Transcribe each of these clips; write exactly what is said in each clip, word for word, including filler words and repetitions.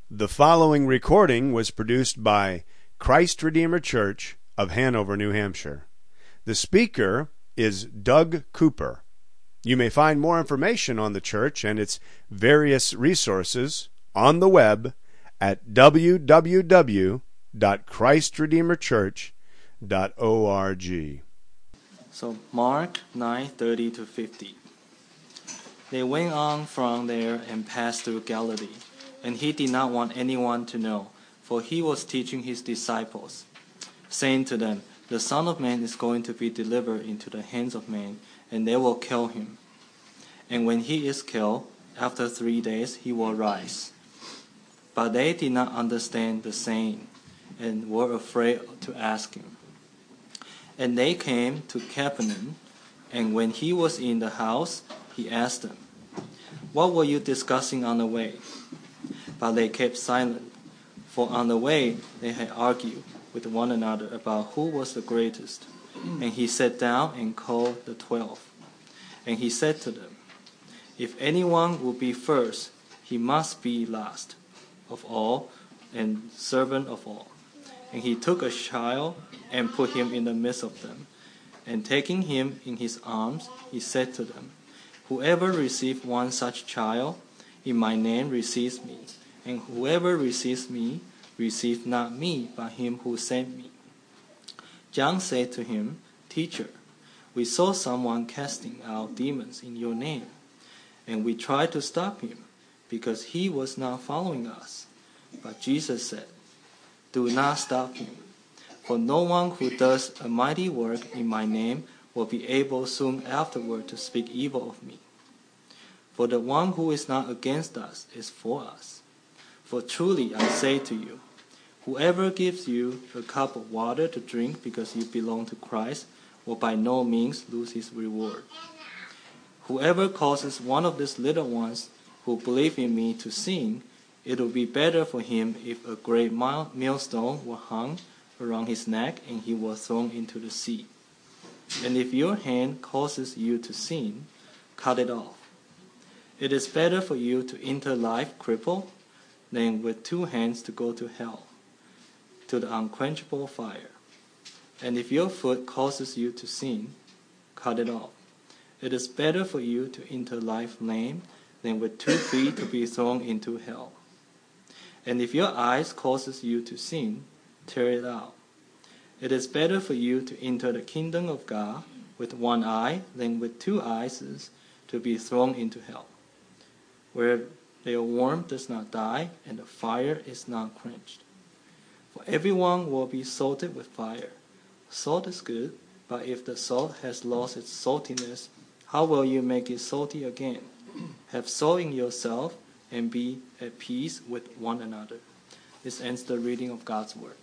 The following recording was produced by Christ Redeemer Church of Hanover, New Hampshire. The speaker is Doug Cooper. You may find more information on the church and its various resources on the web at w w w dot christ redeemer church dot org. So Mark nine thirty to fifty. They went on from there and passed through Galilee. And he did not want anyone to know, for he was teaching his disciples, saying to them, "The Son of Man is going to be delivered into the hands of men, and they will kill him. And when he is killed, after three days he will rise." But they did not understand the saying, and were afraid to ask him. And they came to Capernaum, and when he was in the house, he asked them, "What were you discussing on the way?" But they kept silent, for on the way they had argued with one another about who was the greatest. And he sat down and called the twelve. And he said to them, "If anyone will be first, he must be last of all and servant of all." And he took a child and put him in the midst of them. And taking him in his arms, he said to them, "Whoever receives one such child in my name receives me. And whoever receives me, receives not me, but him who sent me." John said to him, "Teacher, we saw someone casting out demons in your name, and we tried to stop him, because he was not following us." But Jesus said, "Do not stop him, for no one who does a mighty work in my name will be able soon afterward to speak evil of me. For the one who is not against us is for us. For truly I say to you, whoever gives you a cup of water to drink because you belong to Christ will by no means lose his reward. Whoever causes one of these little ones who believe in me to sin, it will be better for him if a great millstone were hung around his neck and he was thrown into the sea. And if your hand causes you to sin, cut it off. It is better for you to enter life crippled than with two hands to go to hell, to the unquenchable fire. And if your foot causes you to sin, cut it off. It is better for you to enter life lame than with two feet to be thrown into hell. And if your eyes causes you to sin, tear it out. It is better for you to enter the kingdom of God with one eye than with two eyes to be thrown into hell, where their warmth does not die, and the fire is not quenched. For everyone will be salted with fire. Salt is good, but if the salt has lost its saltiness, how will you make it salty again? Have salt in yourself, and be at peace with one another." This ends the reading of God's word.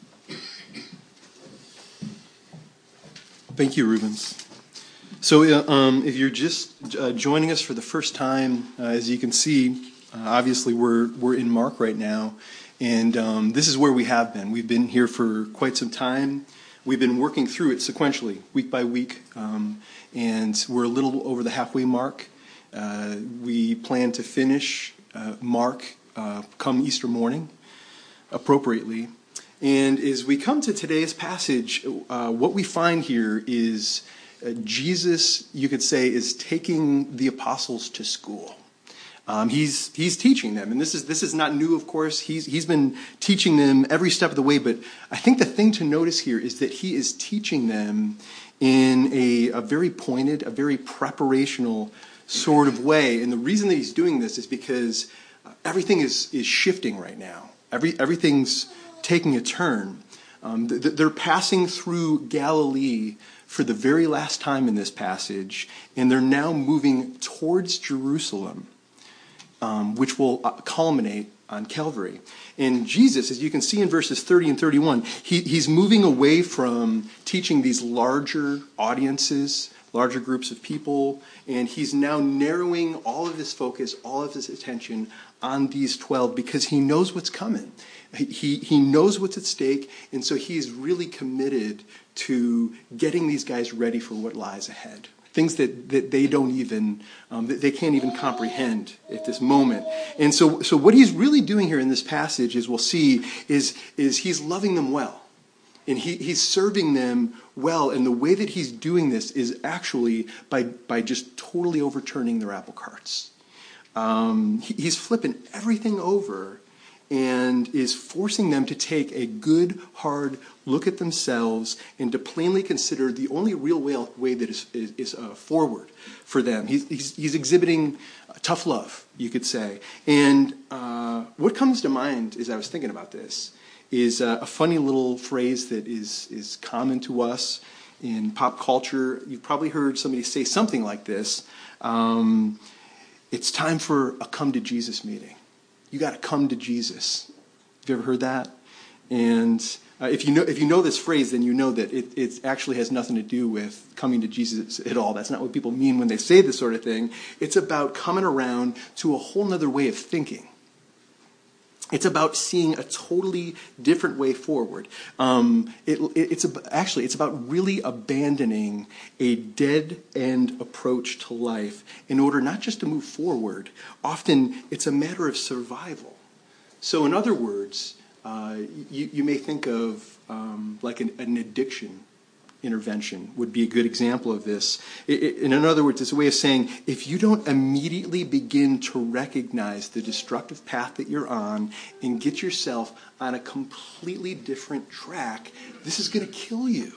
Thank you, Rubens. So uh, um, if you're just uh, joining us for the first time, uh, as you can see, uh, obviously we're we're in Mark right now, and um, this is where we have been. We've been here for quite some time. We've been working through it sequentially, week by week, um, and we're a little over the halfway mark. Uh, we plan to finish uh, Mark uh, come Easter morning, appropriately. And as we come to today's passage, uh, what we find here is uh, Jesus, you could say, is taking the apostles to school. Um, he's he's teaching them, and this is this is not new, of course. He's he's been teaching them every step of the way. But I think the thing to notice here is that he is teaching them in a, a very pointed, a very preparational sort of way. And the reason that he's doing this is because uh, everything is is shifting right now. Every everything's taking a turn. Um, they're passing through Galilee for the very last time in this passage, and they're now moving towards Jerusalem, um, which will culminate on Calvary. And Jesus, as you can see in verses thirty and thirty-one, he, he's moving away from teaching these larger audiences, larger groups of people, and he's now narrowing all of his focus, all of his attention on these twelve, because he knows what's coming. He, he knows what's at stake, and so he's really committed to getting these guys ready for what lies ahead. things that, that they don't even, um, that they can't even comprehend at this moment. And so, so what he's really doing here in this passage, as we'll see, is, is he's loving them well. And he, he's serving them well. And the way that he's doing this is actually by, by just totally overturning their apple carts. Um, he, he's flipping everything over and is forcing them to take a good, hard look at themselves and to plainly consider the only real way, way that is, is, is uh, forward for them. He's, he's, he's exhibiting tough love, you could say. And uh, what comes to mind as I was thinking about this is uh, a funny little phrase that is, is common to us in pop culture. You've probably heard somebody say something like this. Um, it's time for a come to Jesus meeting. You got to come to Jesus. Have you ever heard that? And uh, if you know if you know this phrase, then you know that it, it actually has nothing to do with coming to Jesus at all. That's not what people mean when they say this sort of thing. It's about coming around to a whole other way of thinking. It's about seeing a totally different way forward. Um, it, it, it's a, actually it's about really abandoning a dead-end approach to life in order not just to move forward. Often it's a matter of survival. So in other words, uh, you, you may think of um, like an, an addiction intervention would be a good example of this. It, it, in other words, it's a way of saying, if you don't immediately begin to recognize the destructive path that you're on and get yourself on a completely different track, this is going to kill you.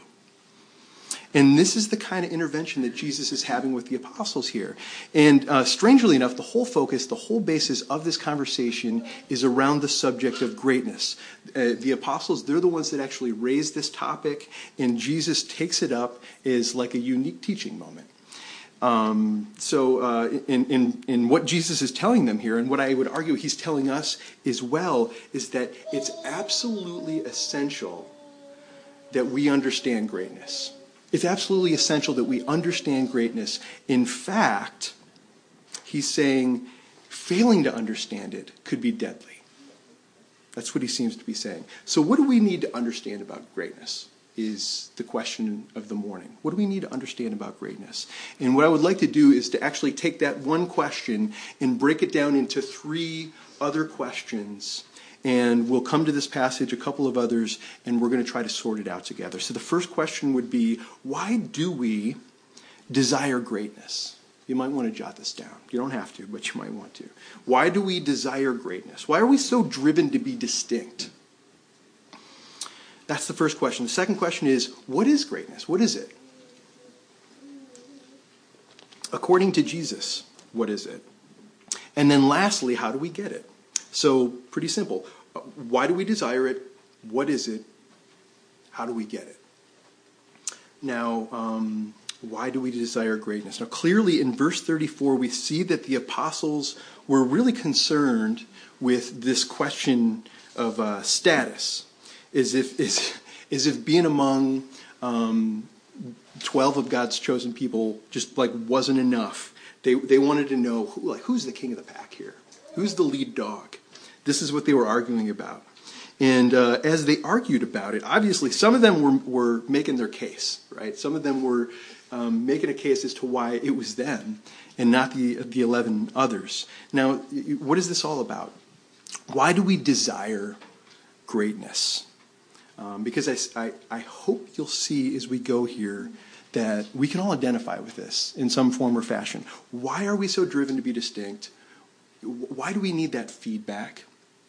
And this is the kind of intervention that Jesus is having with the apostles here. And uh, strangely enough, the whole focus, the whole basis of this conversation is around the subject of greatness. Uh, the apostles, they're the ones that actually raised this topic, and Jesus takes it up as like a unique teaching moment. Um, so uh, in, in, in what Jesus is telling them here, and what I would argue he's telling us as well, is that it's absolutely essential that we understand greatness. It's absolutely essential that we understand greatness. In fact, he's saying failing to understand it could be deadly. That's what he seems to be saying. So what do we need to understand about greatness is the question of the morning. What do we need to understand about greatness? And what I would like to do is to actually take that one question and break it down into three other questions. And we'll come to this passage, a couple of others, and we're going to try to sort it out together. So the first question would be, why do we desire greatness? You might want to jot this down. You don't have to, but you might want to. Why do we desire greatness? Why are we so driven to be distinct? That's the first question. The second question is, what is greatness? What is it? According to Jesus, what is it? And then lastly, how do we get it? So, pretty simple. Why do we desire it? What is it? How do we get it? Now, um, why do we desire greatness? Now, clearly in verse thirty-four, we see that the apostles were really concerned with this question of uh, status, as if, as, as if being among um, twelve of God's chosen people just like wasn't enough. They, they wanted to know, who, like, who's the king of the pack here? Who's the lead dog? This is what they were arguing about. And uh, as they argued about it, obviously some of them were, were making their case, right? Some of them were um, making a case as to why it was them and not the, the eleven others. Now, what is this all about? Why do we desire greatness? Um, because I, I, I hope you'll see as we go here that we can all identify with this in some form or fashion. Why are we so driven to be distinct? Why do we need that feedback?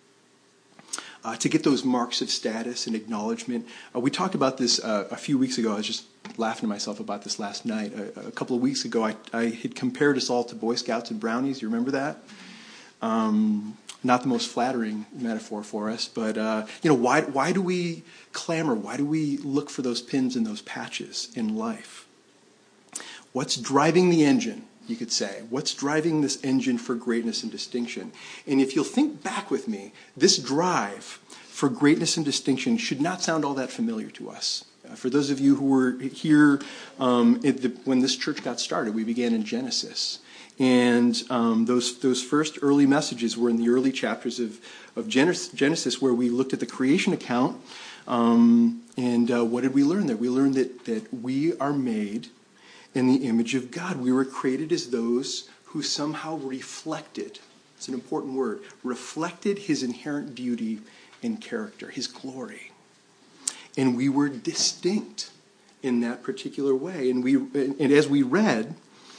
Uh, to get those marks of status and acknowledgement. Uh, we talked about this uh, a few weeks ago. I was just laughing to myself about this last night. A, a couple of weeks ago, I, I had compared us all to Boy Scouts and Brownies. You remember that? Um, not the most flattering metaphor for us, but uh, you know, why why do we clamor? Why do we look for those pins and those patches in life? What's driving the engine? You could say. What's driving this engine for greatness and distinction? And if you'll think back with me, this drive for greatness and distinction should not sound all that familiar to us. Uh, for those of you who were here um, at the, when this church got started, we began in Genesis. And um, those those first early messages were in the early chapters of, of Genesis, where we looked at the creation account. Um, and uh, what did we learn there? We learned that, that we are made in the image of God. We were created as those who somehow reflected, it's an important word, reflected his inherent beauty and character, his glory. And we were distinct in that particular way. And we, and as we read,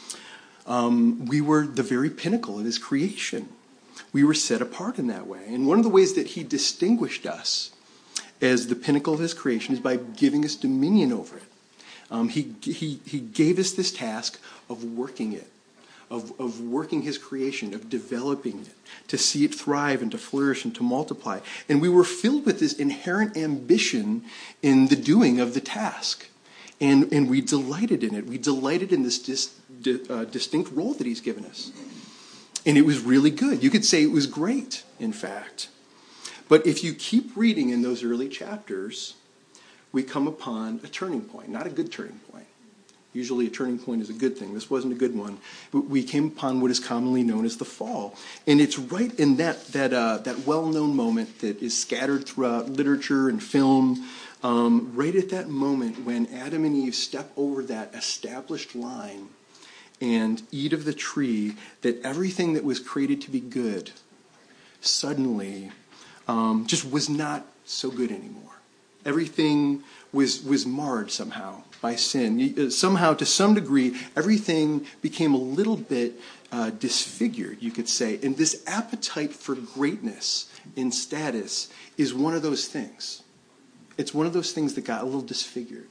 um, we were the very pinnacle of his creation. We were set apart in that way. And one of the ways that he distinguished us as the pinnacle of his creation is by giving us dominion over it. Um, he, he, he gave us this task of working it, of, of working his creation, of developing it, to see it thrive and to flourish and to multiply. And we were filled with this inherent ambition in the doing of the task. And, and we delighted in it. We delighted in this dis, di, uh, distinct role that he's given us. And it was really good. You could say it was great, in fact. But if you keep reading in those early chapters, we come upon a turning point, not a good turning point. Usually a turning point is a good thing. This wasn't a good one. We came upon what is commonly known as the fall. And it's right in that that uh, that well-known moment that is scattered throughout literature and film, um, right at that moment when Adam and Eve step over that established line and eat of the tree, that everything that was created to be good suddenly um, just was not so good anymore. Everything was was marred somehow by sin. Somehow, to some degree, everything became a little bit uh, disfigured, you could say. And this appetite for greatness in status is one of those things. It's one of those things that got a little disfigured.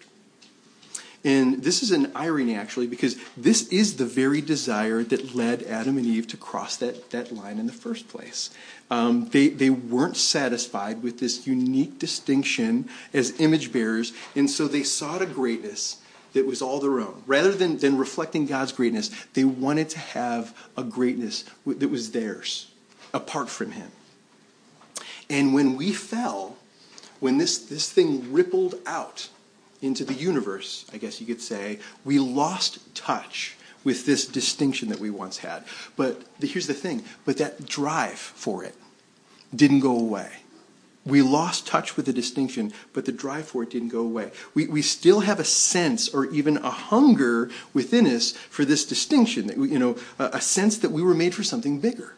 And this is an irony, actually, because this is the very desire that led Adam and Eve to cross that, that line in the first place. Um, they, they weren't satisfied with this unique distinction as image bearers, and so they sought a greatness that was all their own. Rather than, than reflecting God's greatness, they wanted to have a greatness that was theirs, apart from him. And when we fell, when this, this thing rippled out into the universe, I guess you could say, we lost touch with this distinction that we once had. But the, here's the thing, but that drive for it didn't go away. We lost touch with the distinction, but the drive for it didn't go away. We, we still have a sense or even a hunger within us for this distinction, that we, you know, a, a sense that we were made for something bigger.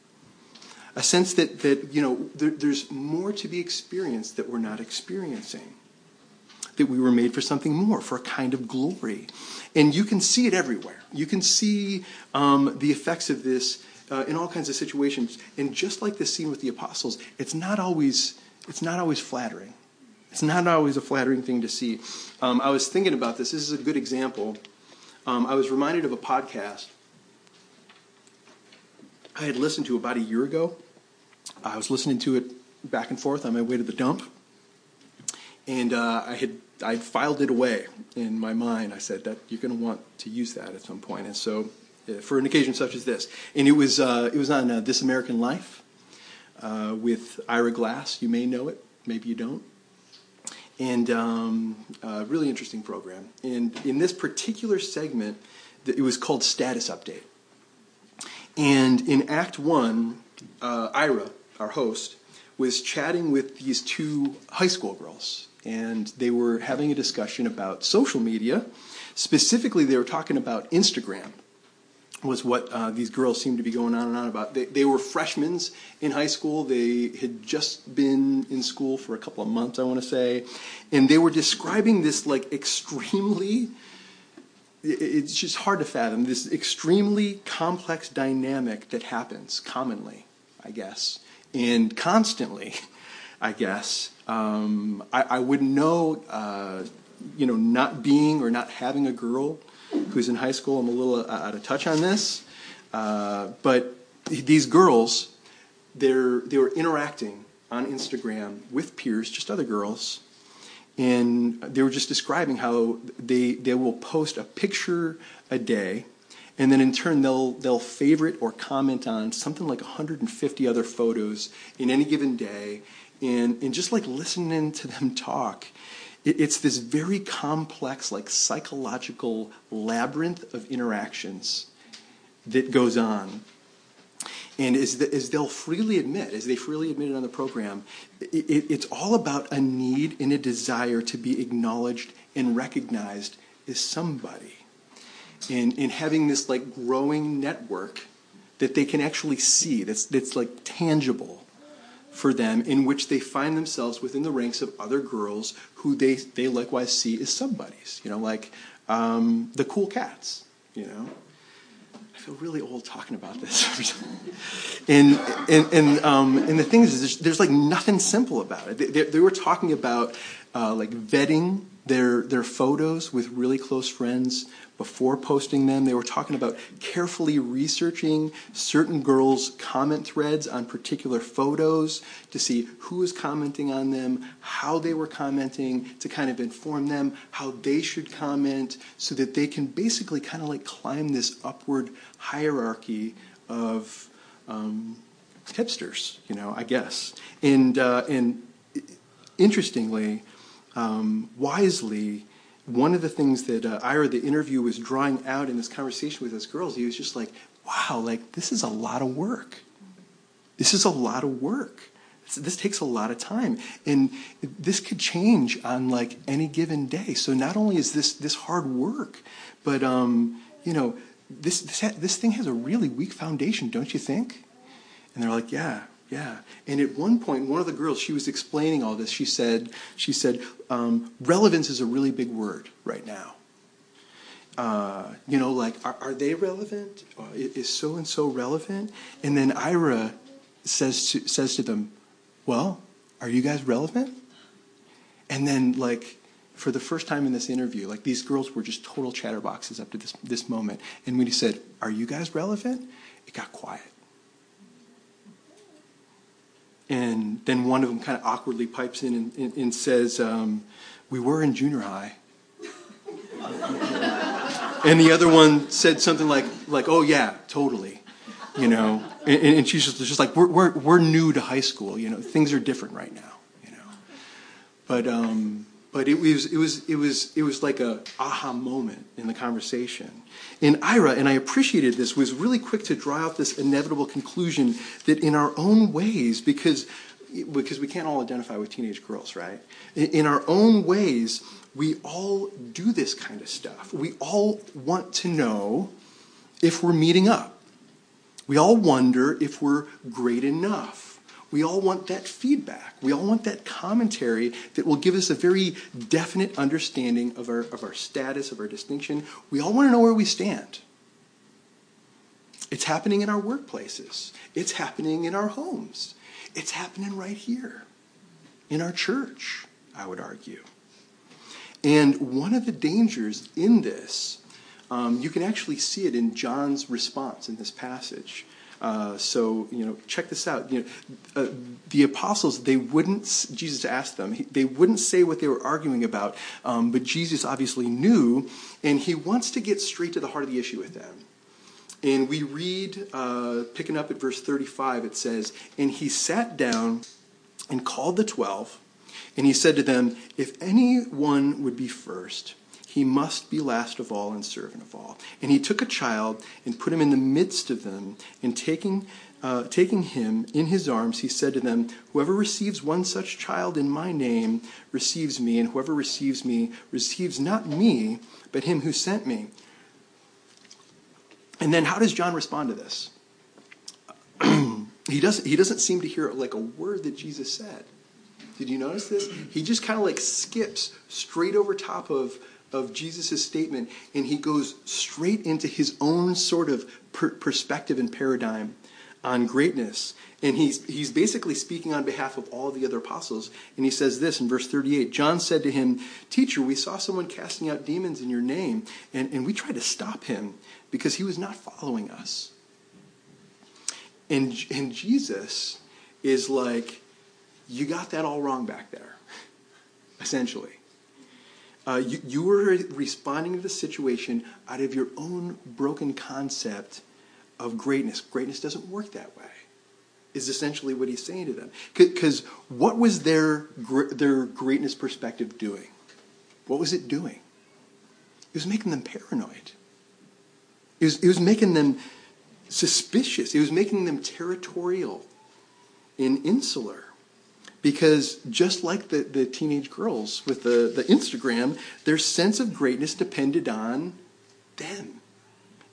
A sense that, that you know, there, there's more to be experienced that we're not experiencing. That we were made for something more, for a kind of glory. And you can see it everywhere. You can see um, the effects of this uh, in all kinds of situations. And just like this scene with the apostles, it's not always it's not always flattering. It's not always a flattering thing to see. Um, I was thinking about this. This is a good example. Um, I was reminded of a podcast I had listened to about a year ago. I was listening to it back and forth on my way to the dump. And uh, I had I filed it away in my mind. I said that you're going to want to use that at some point. And so, uh, for an occasion such as this, and it was uh, it was on uh, This American Life uh, with Ira Glass. You may know it, maybe you don't. And um, a really interesting program. And in this particular segment, it was called Status Update. And in Act One, uh, Ira, our host, was chatting with these two high school girls. And they were having a discussion about social media. Specifically, they were talking about Instagram, was what uh, these girls seemed to be going on and on about. They, they were freshmen in high school. They had just been in school for a couple of months, I want to say. And they were describing this like extremely, it's just hard to fathom, this extremely complex dynamic that happens commonly, I guess, and constantly, I guess. Um, I, I wouldn't know, uh, you know, not being or not having a girl who's in high school. I'm a little out of touch on this. Uh, but these girls, they're they were interacting on Instagram with peers, just other girls, and they were just describing how they they will post a picture a day, and then in turn they'll they'll favorite or comment on something like one hundred fifty other photos in any given day. And, and just like listening to them talk, it, it's this very complex, like psychological labyrinth of interactions that goes on. And as, the, as they'll freely admit, as they freely admitted on the program, it, it, it's all about a need and a desire to be acknowledged and recognized as somebody. and, and having this like growing network that they can actually see, that's, that's like tangible for them, in which they find themselves within the ranks of other girls who they, they likewise see as somebodies, you know, like um, the cool cats, you know. I feel really old talking about this. and and and, um, and the thing is, there's, there's like nothing simple about it. They, they were talking about uh, like vetting their their photos with really close friends before posting them. They were talking about carefully researching certain girls' comment threads on particular photos to see who was commenting on them, how they were commenting, to kind of inform them how they should comment, so that they can basically kind of like climb this upward hierarchy of um, hipsters, you know, I guess. And uh, and interestingly, um, wisely, one of the things that uh, Ira, the interview, was drawing out in this conversation with us girls, he was just like, wow, like, this is a lot of work. This is a lot of work. This, this takes a lot of time. And this could change on, like, any given day. So not only is this this hard work, but, um, you know, this, this, ha- this thing has a really weak foundation, don't you think? And they're like, yeah. Yeah, and at one point, one of the girls, she was explaining all this. She said, "She said um, relevance is a really big word right now. Uh, you know, like, are, are they relevant? Uh, is so and so relevant?" And then Ira says to, says to them, "Well, are you guys relevant?" And then, like, for the first time in this interview, like, these girls were just total chatterboxes up to this this moment. And when he said, "Are you guys relevant?" it got quiet. And then one of them kind of awkwardly pipes in and, and, and says, um, "We were in junior high." And the other one said something like, like, "Oh yeah, totally," you know. And, and she's just, just like, "We're we're we're new to high school, you know. Things are different right now, you know." But um, but it was it was it was it was like a aha moment in the conversation. And Ira, and I appreciated this, was really quick to draw out this inevitable conclusion that in our own ways, because because we can't all identify with teenage girls, right? In our own ways, we all do this kind of stuff. We all want to know if we're meeting up. We all wonder if we're great enough. We all want that feedback. We all want that commentary that will give us a very definite understanding of our of our status, of our distinction. We all want to know where we stand. It's happening in our workplaces. It's happening in our homes. It's happening right here in our church, I would argue. And one of the dangers in this, um, you can actually see it in John's response in this passage. Uh, so, you know, check this out. You know, uh, the apostles, they wouldn't, Jesus asked them, he, they wouldn't say what they were arguing about, um, but Jesus obviously knew, and he wants to get straight to the heart of the issue with them. And we read, uh, picking up at verse thirty-five, it says, "And he sat down and called the twelve, and he said to them, 'If anyone would be first, he must be last of all and servant of all.' And he took a child and put him in the midst of them, and taking uh, taking him in his arms, he said to them, 'Whoever receives one such child in my name receives me, and whoever receives me receives not me, but him who sent me.'" And then how does John respond to this? he doesn't he doesn't seem to hear like a word that Jesus said. Did you notice this? He just kind of like skips straight over top of of Jesus' statement, and he goes straight into his own sort of per- perspective and paradigm on greatness. And he's he's basically speaking on behalf of all the other apostles. And he says this in verse thirty-eight, "John said to him, 'Teacher, we saw someone casting out demons in your name, and, and we tried to stop him because he was not following us.'" And, and Jesus is like, "You got that all wrong back there," essentially. Uh, you, you were responding to the situation out of your own broken concept of greatness. Greatness doesn't work that way, is essentially what he's saying to them. Because what was their their greatness perspective doing? What was it doing? It was making them paranoid. It was, it was making them suspicious. It was making them territorial and insular. Because just like the, the teenage girls with the, the Instagram, their sense of greatness depended on them.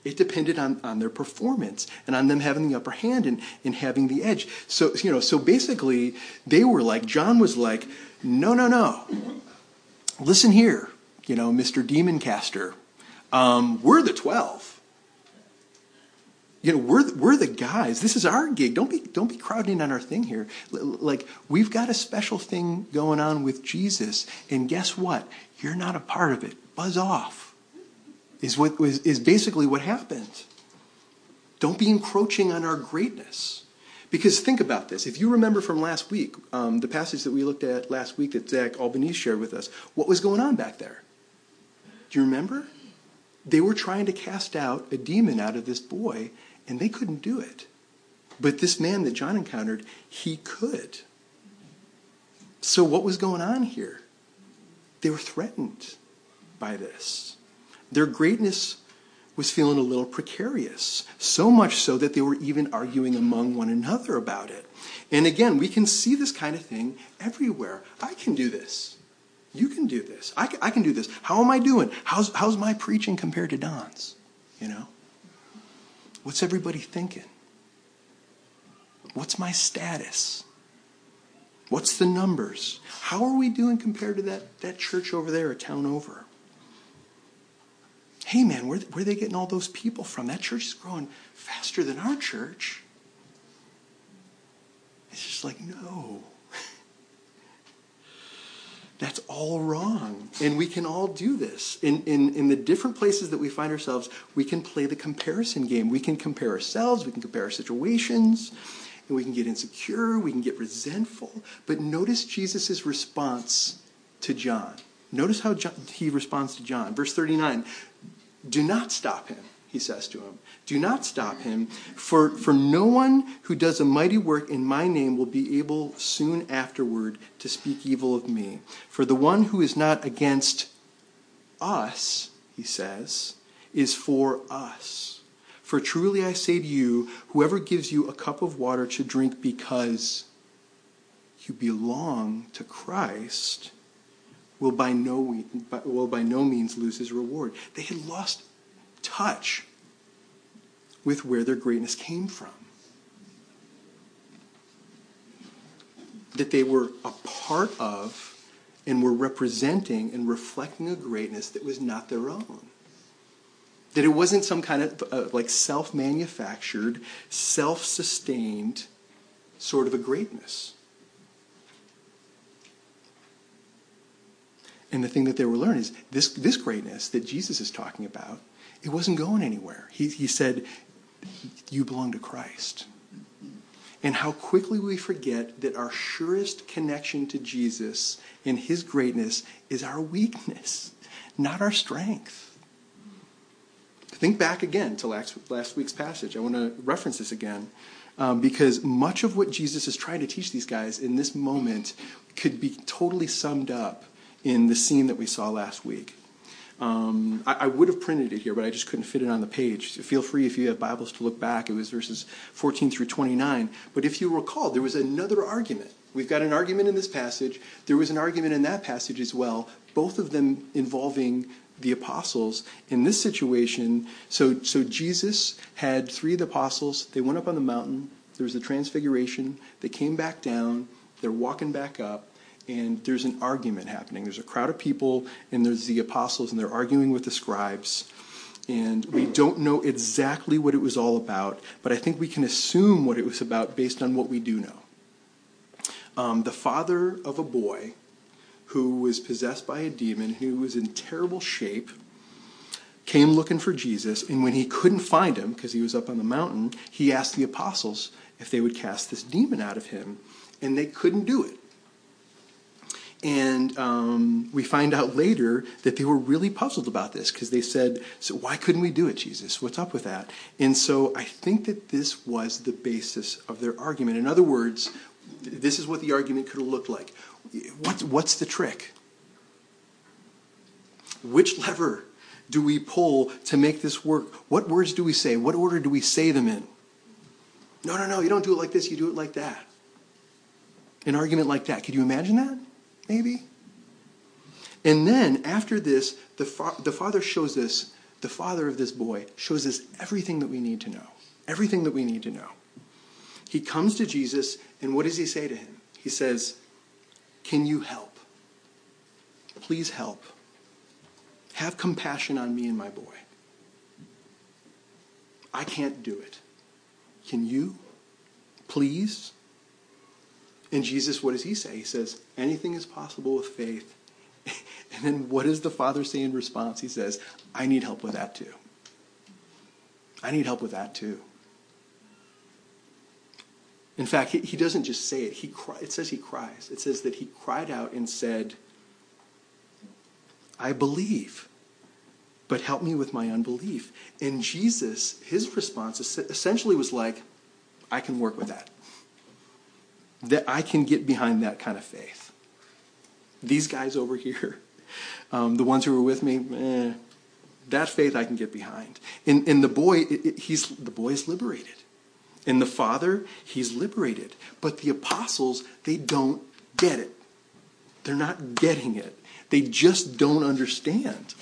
It depended on, on their performance and on them having the upper hand and, and having the edge. So, you know, so basically they were like, John was like, no, no, no. Listen here, you know, Mister Demon Caster. Um, we're the twelve. You know, we're we're the guys. This is our gig. Don't be don't be crowding in on our thing here. Like, we've got a special thing going on with Jesus, and guess what? You're not a part of it. Buzz off. Is what is, is basically what happened. Don't be encroaching on our greatness. Because think about this. If you remember from last week, um, the passage that we looked at last week that Zach Albanese shared with us, what was going on back there? Do you remember? They were trying to cast out a demon out of this boy, and they couldn't do it. But this man that John encountered, he could. So what was going on here? They were threatened by this. Their greatness was feeling a little precarious, so much so that they were even arguing among one another about it. And again, we can see this kind of thing everywhere. I can do this. You can do this. I can, I can do this. How am I doing? How's, how's my preaching compared to Don's? You know? What's everybody thinking? What's my status? What's the numbers? How are we doing compared to that, that church over there, a town over? Hey man, where, where are they getting all those people from? That church is growing faster than our church. It's just like, no. That's all wrong. And we can all do this. In, in, in the different places that we find ourselves, we can play the comparison game. We can compare ourselves, we can compare our situations, and we can get insecure, we can get resentful. But notice Jesus' response to John. Notice how John, he responds to John. Verse thirty-nine, do not stop him, he says to him. Do not stop him, for, for no one who does a mighty work in my name will be able soon afterward to speak evil of me. For the one who is not against us, he says, is for us. For truly I say to you, whoever gives you a cup of water to drink because you belong to Christ will by no will by no means lose his reward. They had lost touch with where their greatness came from. That they were a part of and were representing and reflecting a greatness that was not their own. That it wasn't some kind of uh, like self-manufactured, self-sustained sort of a greatness. And the thing that they were learning is this, this greatness that Jesus is talking about, it wasn't going anywhere. He, he said, you belong to Christ. And how quickly we forget that our surest connection to Jesus and his greatness is our weakness, not our strength. Think back again to last, last week's passage. I want to reference this again. Um, because much of what Jesus is trying to teach these guys in this moment could be totally summed up in the scene that we saw last week. Um, I, I would have printed it here, but I just couldn't fit it on the page. So feel free, if you have Bibles, to look back. It was verses fourteen through twenty-nine. But if you recall, there was another argument. We've got an argument in this passage. There was an argument in that passage as well, both of them involving the apostles. In this situation, so, so Jesus had three of the apostles. They went up on the mountain. There was the transfiguration. They came back down. They're walking back up. And there's an argument happening. There's a crowd of people, and there's the apostles, and they're arguing with the scribes. And we don't know exactly what it was all about, but I think we can assume what it was about based on what we do know. Um, the father of a boy who was possessed by a demon, who was in terrible shape, came looking for Jesus, and when he couldn't find him, because he was up on the mountain, he asked the apostles if they would cast this demon out of him, and they couldn't do it. And um, we find out later that they were really puzzled about this, because they said, so why couldn't we do it, Jesus? What's up with that? And so I think that this was the basis of their argument. In other words, this is what the argument could have looked like. What, what's the trick? Which lever do we pull to make this work? What words do we say? What order do we say them in? No, no, no, you don't do it like this, you do it like that. An argument like that. Could you imagine that? Maybe. And then after this, the, fa- the Father shows us the father of this boy, shows us everything that we need to know. Everything that we need to know. He comes to Jesus, and what does he say to him? He says, "Can you help? Please help. Have compassion on me and my boy. I can't do it. Can you? Please?" And Jesus, what does he say? He says, "Anything is possible with faith." And then what does the father say in response? He says, "I need help with that too. I need help with that too." In fact, he, he doesn't just say it. He cry, it says he cries. It says that he cried out and said, "I believe, but help me with my unbelief." And Jesus, his response essentially was like, "I can work with that. That I can get behind that kind of faith. These guys over here, um, the ones who were with me, eh, that faith I can get behind." And, and the boy, it, it, he's the boy is liberated. And the father, he's liberated. But the apostles, they don't get it. They're not getting it. They just don't understand.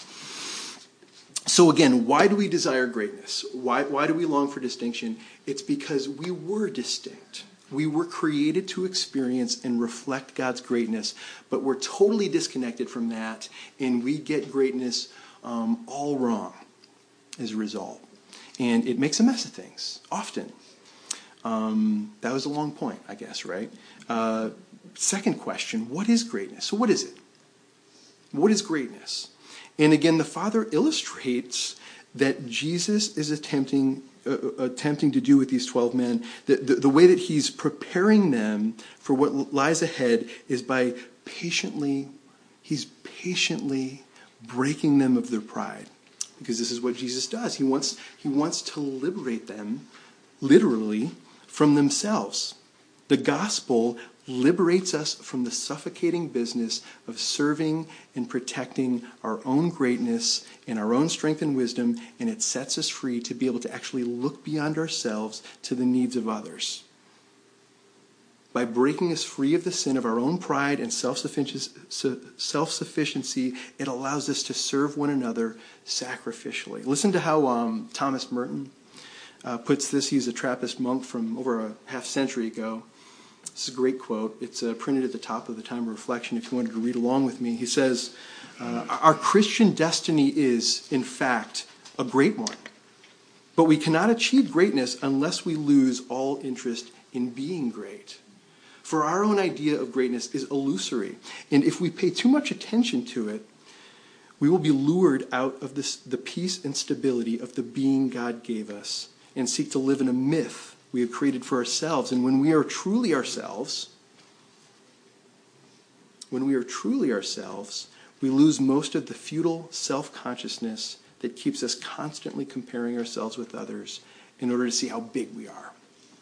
So again, why do we desire greatness? Why, why do we long for distinction? It's because we were distinct. We were created to experience and reflect God's greatness, but we're totally disconnected from that, and we get greatness um, all wrong as a result. And it makes a mess of things, often. Um, that was a long point, I guess, right? Uh, second question, what is greatness? So what is it? What is greatness? And again, the Father illustrates that Jesus is attempting uh, attempting to do with these twelve men. The, the, the way that he's preparing them for what lies ahead is by patiently, he's patiently breaking them of their pride. Because this is what Jesus does. He wants, he wants to liberate them, literally, from themselves. The gospel liberates us from the suffocating business of serving and protecting our own greatness and our own strength and wisdom, and it sets us free to be able to actually look beyond ourselves to the needs of others. By breaking us free of the sin of our own pride and self-sufficiency, it allows us to serve one another sacrificially. Listen to how um, Thomas Merton uh, puts this. He's a Trappist monk from over a half century ago. This is a great quote. It's uh, printed at the top of the Time of Reflection if you wanted to read along with me. He says, uh, "Our Christian destiny is, in fact, a great one. But we cannot achieve greatness unless we lose all interest in being great. For our own idea of greatness is illusory. And if we pay too much attention to it, we will be lured out of this, the peace and stability of the being God gave us and seek to live in a myth we have created for ourselves. And when we are truly ourselves, when we are truly ourselves, we lose most of the futile self-consciousness that keeps us constantly comparing ourselves with others in order to see how big we are."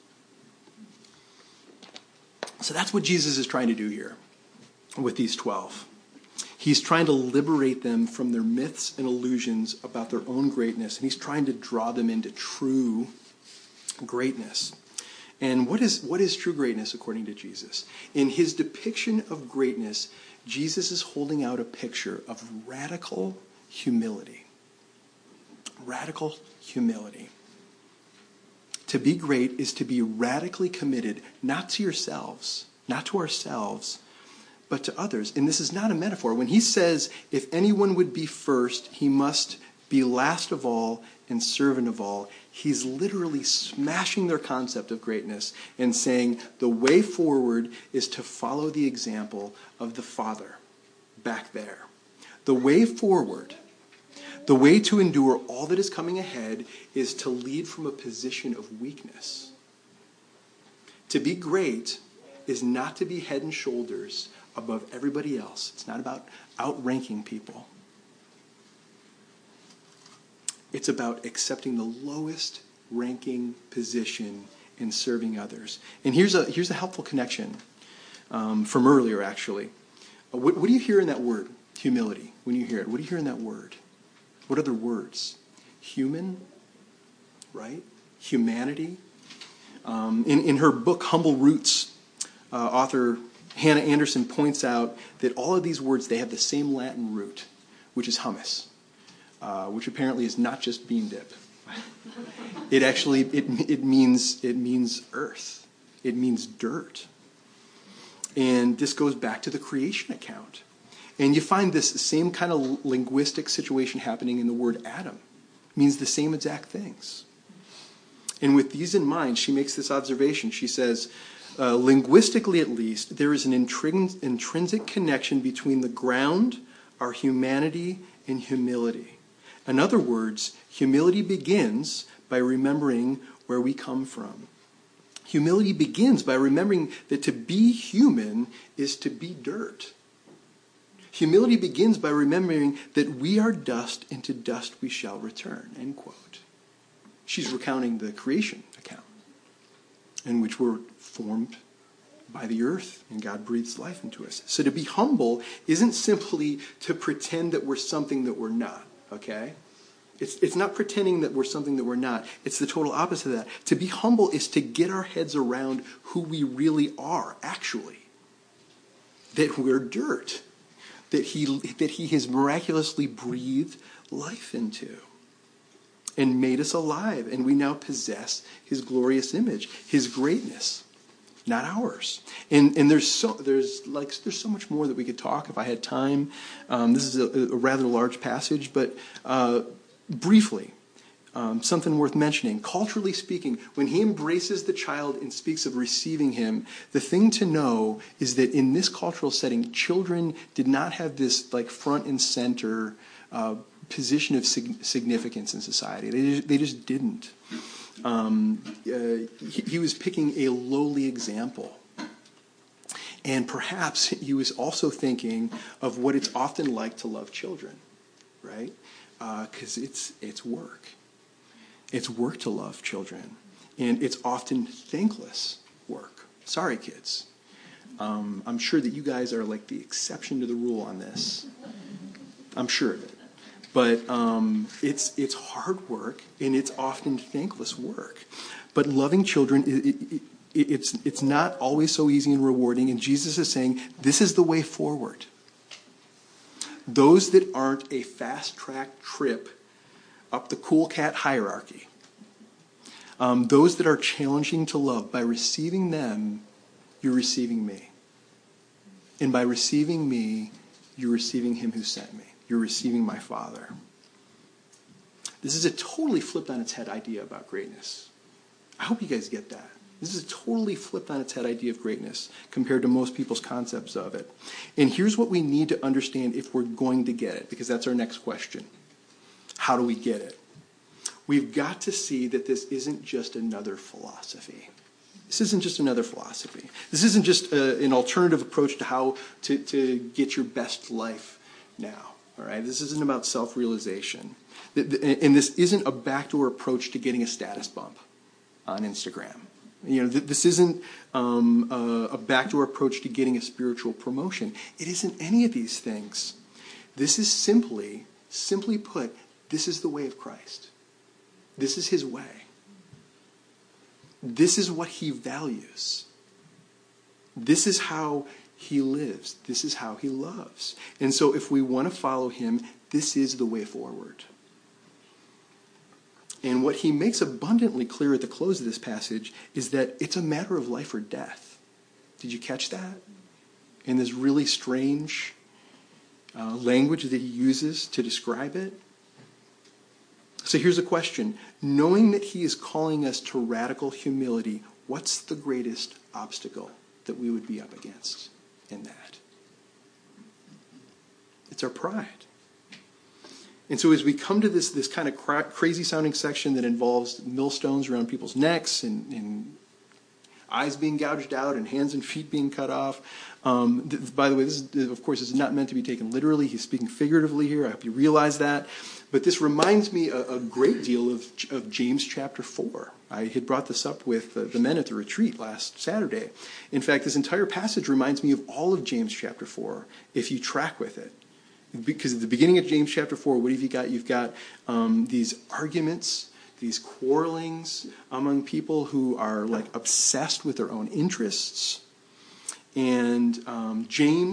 So that's what Jesus is trying to do here with these twelve. He's trying to liberate them from their myths and illusions about their own greatness, and he's trying to draw them into true greatness. And what is what is true greatness according to Jesus? In his depiction of greatness, Jesus is holding out a picture of radical humility. Radical humility. To be great is to be radically committed, not to yourselves, not to ourselves, but to others. And this is not a metaphor. When he says, if anyone would be first, he must be last of all and servant of all, he's literally smashing their concept of greatness and saying the way forward is to follow the example of the Father back there. The way forward, the way to endure all that is coming ahead, is to lead from a position of weakness. To be great is not to be head and shoulders above everybody else. It's not about outranking people. It's about accepting the lowest ranking position in serving others. And here's a here's a helpful connection um, from earlier, actually. Uh, what, what do you hear in that word, humility, when you hear it? What do you hear in that word? What other words? Human, right? Humanity. Um, in, in her book, Humble Roots, uh, author Hannah Anderson points out that all of these words, they have the same Latin root, which is humus. uh, which apparently is not just bean dip. It actually, it, it means, it means earth. It means dirt. And this goes back to the creation account. And you find this same kind of linguistic situation happening in the word Adam. It means the same exact things. And with these in mind, she makes this observation. She says, uh, linguistically at least, there is an intrin- intrinsic connection between the ground, our humanity, and humility. In other words, humility begins by remembering where we come from. Humility begins by remembering that to be human is to be dirt. Humility begins by remembering that we are dust, and to dust we shall return, end quote. She's recounting the creation account in which we're formed by the earth and God breathes life into us. So to be humble isn't simply to pretend that we're something that we're not, okay? It's, it's not pretending that we're something that we're not. It's the total opposite of that. To be humble is to get our heads around who we really are, actually. That we're dirt. That he, that he has miraculously breathed life into and made us alive, and we now possess his glorious image, his greatness, not ours. And and there's so there's like there's so much more that we could talk if I had time. Um, this is a, a rather large passage, but uh, briefly, um, something worth mentioning. Culturally speaking, when he embraces the child and speaks of receiving him, the thing to know is that in this cultural setting, children did not have this like front and center uh, position of sig- significance in society. They just, they just didn't. Um, uh, he, he was picking a lowly example. And perhaps he was also thinking of what it's often like to love children, right? Because uh, it's it's work. It's work to love children. And it's often thankless work. Sorry, kids. Um, I'm sure that you guys are like the exception to the rule on this. I'm sure of it. But um, it's it's hard work, and it's often thankless work. But loving children, it, it, it, it's it's not always so easy and rewarding. And Jesus is saying, this is the way forward. Those that aren't a fast-track trip up the cool cat hierarchy, um, those that are challenging to love, by receiving them, you're receiving me. And by receiving me, you're receiving him who sent me. You're receiving my Father. This is a totally flipped on its head idea about greatness. I hope you guys get that. This is a totally flipped on its head idea of greatness compared to most people's concepts of it. And here's what we need to understand if we're going to get it, because that's our next question. How do we get it? We've got to see that this isn't just another philosophy. This isn't just another philosophy. This isn't just a, an alternative approach to how to, to get your best life now. All right, this isn't about self-realization. And this isn't a backdoor approach to getting a status bump on Instagram. You know, this isn't um, a, a backdoor approach to getting a spiritual promotion. It isn't any of these things. This is simply, simply put, this is the way of Christ. This is his way. This is what he values. This is how he lives. This is how he loves. And so if we want to follow him, this is the way forward. And what he makes abundantly clear at the close of this passage is that it's a matter of life or death. Did you catch that? In this really strange uh, language that he uses to describe it. So here's a question. Knowing that he is calling us to radical humility, what's the greatest obstacle that we would be up against in that? It's our pride. And so as we come to this, this kind of cra- crazy-sounding section that involves millstones around people's necks and, and eyes being gouged out and hands and feet being cut off, um, th- by the way, this is, of course, is not meant to be taken literally. He's speaking figuratively here. I hope you realize that. But this reminds me a, a great deal of, of James chapter four. I had brought this up with uh, the men at the retreat last Saturday. In fact, this entire passage reminds me of all of James chapter four, if you track with it. Because at the beginning of James chapter four, what have you got? You've got um, these arguments, these quarrelings among people who are like obsessed with their own interests. And um, James,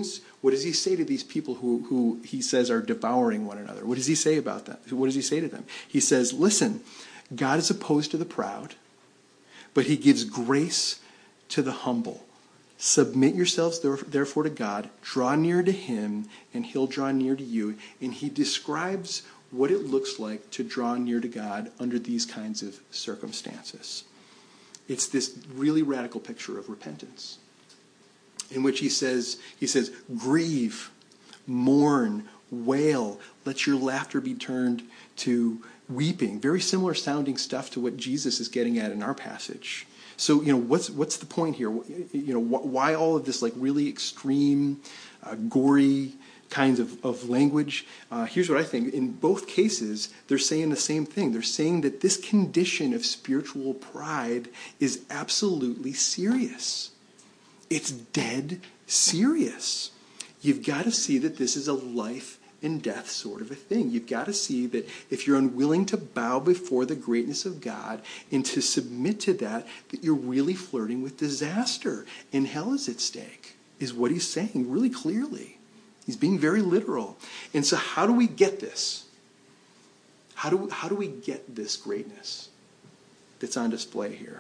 What does he say to these people who, who he says are devouring one another? What does he say about that? What does he say to them? He says, listen, God is opposed to the proud, but he gives grace to the humble. Submit yourselves therefore to God, draw near to him, and he'll draw near to you. And he describes what it looks like to draw near to God under these kinds of circumstances. It's this really radical picture of repentance, in which he says, he says, grieve, mourn, wail, let your laughter be turned to weeping. Very similar sounding stuff to what Jesus is getting at in our passage. So, you know, what's what's the point here? You know, why all of this like really extreme, uh, gory kinds of, of language? Uh, here's what I think. In both cases, they're saying the same thing. They're saying that this condition of spiritual pride is absolutely serious. It's dead serious. You've got to see that this is a life and death sort of a thing. You've got to see that if you're unwilling to bow before the greatness of God and to submit to that, that you're really flirting with disaster and hell is at stake, is what he's saying really clearly. He's being very literal. And so how do we get this? How do, how do we get this greatness that's on display here?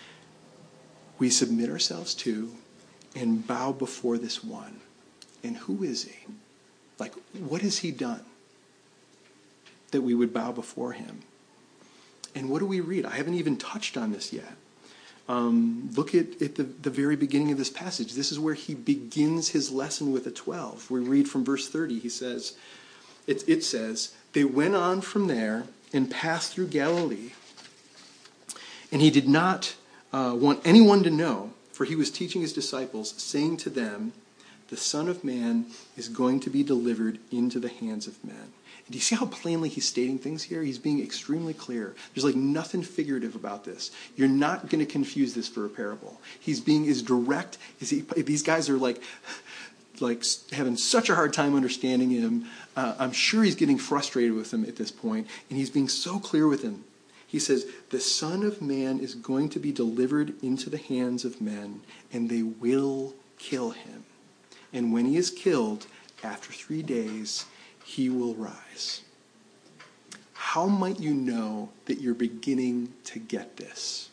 We submit ourselves to and bow before this one. And who is he? Like, what has he done that we would bow before him? And what do we read? I haven't even touched on this yet. Um, look at, at the, the very beginning of this passage. This is where he begins his lesson with the twelve. We read from verse thirty. He says, it, it says, they went on from there and passed through Galilee. And he did not uh, want anyone to know, for he was teaching his disciples, saying to them, the Son of Man is going to be delivered into the hands of men. And do you see how plainly he's stating things here? He's being extremely clear. There's like nothing figurative about this. You're not going to confuse this for a parable. He's being as direct as he, these guys are like, like having such a hard time understanding him. Uh, I'm sure he's getting frustrated with them at this point, and he's being so clear with them. He says, the Son of Man is going to be delivered into the hands of men, and they will kill him. And when he is killed, after three days, he will rise. How might you know that you're beginning to get this?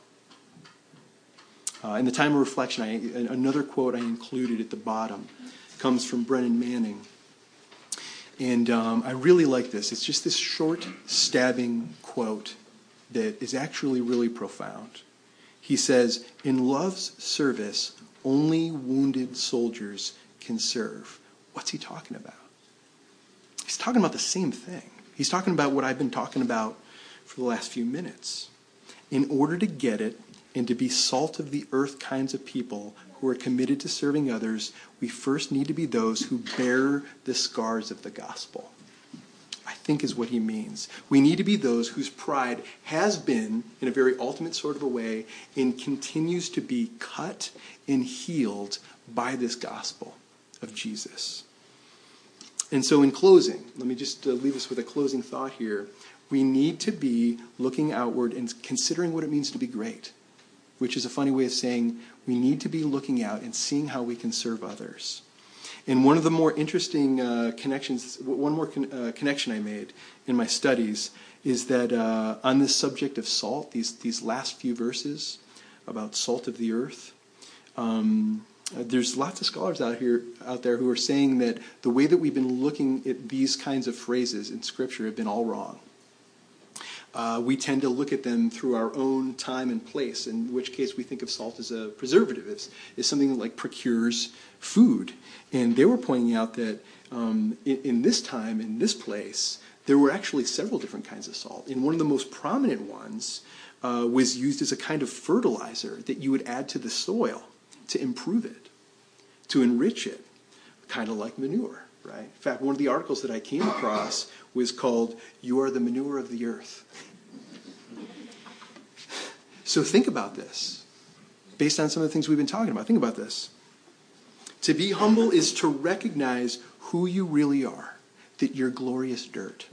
Uh, in the time of reflection, I, another quote I included at the bottom comes from Brennan Manning. And um, I really like this. It's just this short, stabbing quote that is actually really profound. He says, in love's service, only wounded soldiers can serve. What's he talking about? He's talking about the same thing. He's talking about what I've been talking about for the last few minutes. In order to get it and to be salt of the earth kinds of people who are committed to serving others, we first need to be those who bear the scars of the gospel, I think is what he means. We need to be those whose pride has been, in a very ultimate sort of a way, and continues to be cut and healed by this gospel of Jesus. And so in closing, let me just uh, leave us with a closing thought here. We need to be looking outward and considering what it means to be great, which is a funny way of saying we need to be looking out and seeing how we can serve others. And one of the more interesting uh, connections, one more con- uh, connection I made in my studies is that uh, on this subject of salt, these these last few verses about salt of the earth, um, uh, there's lots of scholars out here out there who are saying that the way that we've been looking at these kinds of phrases in Scripture have been all wrong. Uh, we tend to look at them through our own time and place, in which case we think of salt as a preservative, as, as something that like procures food. And they were pointing out that um, in, in this time, in this place, there were actually several different kinds of salt. And one of the most prominent ones uh, was used as a kind of fertilizer that you would add to the soil to improve it, to enrich it, kind of like manure, right? In fact, one of the articles that I came across was called, "You Are the Manure of the Earth." So think about this. Based on some of the things we've been talking about, think about this. To be humble is to recognize who you really are, that you're glorious dirt.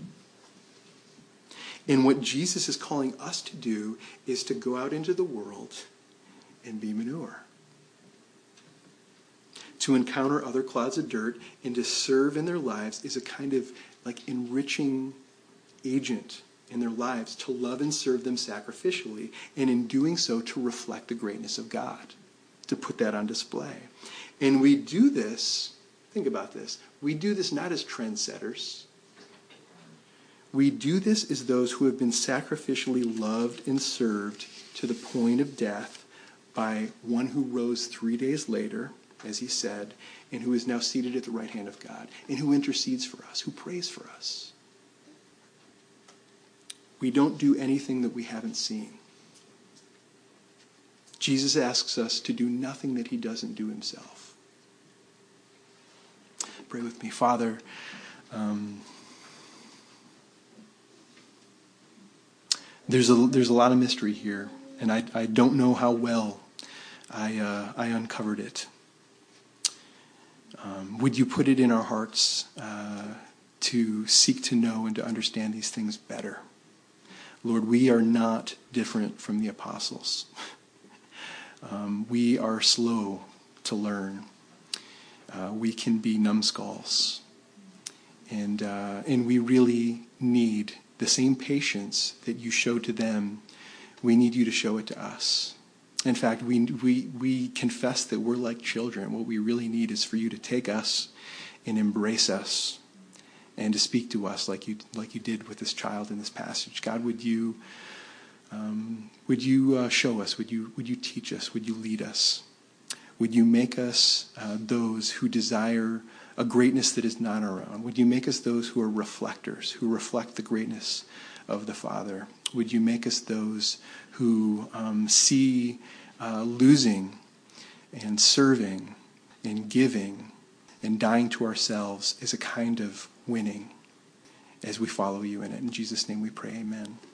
And what Jesus is calling us to do is to go out into the world and be manure. to encounter other clouds of dirt and to serve in their lives is a kind of like enriching agent in their lives, to love and serve them sacrificially, and in doing so to reflect the greatness of God, to put that on display. And we do this, think about this, we do this not as trendsetters. We do this as those who have been sacrificially loved and served to the point of death by one who rose three days later, as he said, and who is now seated at the right hand of God, and who intercedes for us, who prays for us. We don't do anything that we haven't seen. Jesus asks us to do nothing that he doesn't do himself. Pray with me. Father, um, there's a there's a lot of mystery here, and I I don't know how well I uh, I uncovered it. Um, would you put it in our hearts uh, to seek to know and to understand these things better? Lord, we are not different from the apostles. Um, we are slow to learn. Uh, we can be numbskulls. And, uh, and we really need the same patience that you showed to them. We need you to show it to us. In fact, we, we, we confess that we're like children. What we really need is for you to take us and embrace us, and to speak to us like you like you did with this child in this passage. God, would you um, would you uh, show us? Would you would you teach us? Would you lead us? Would you make us uh, those who desire a greatness that is not our own? Would you make us those who are reflectors, who reflect the greatness of the Father? Would you make us those who um, see uh, losing and serving and giving and dying to ourselves as a kind of winning as we follow you in it. In Jesus' name we pray, amen.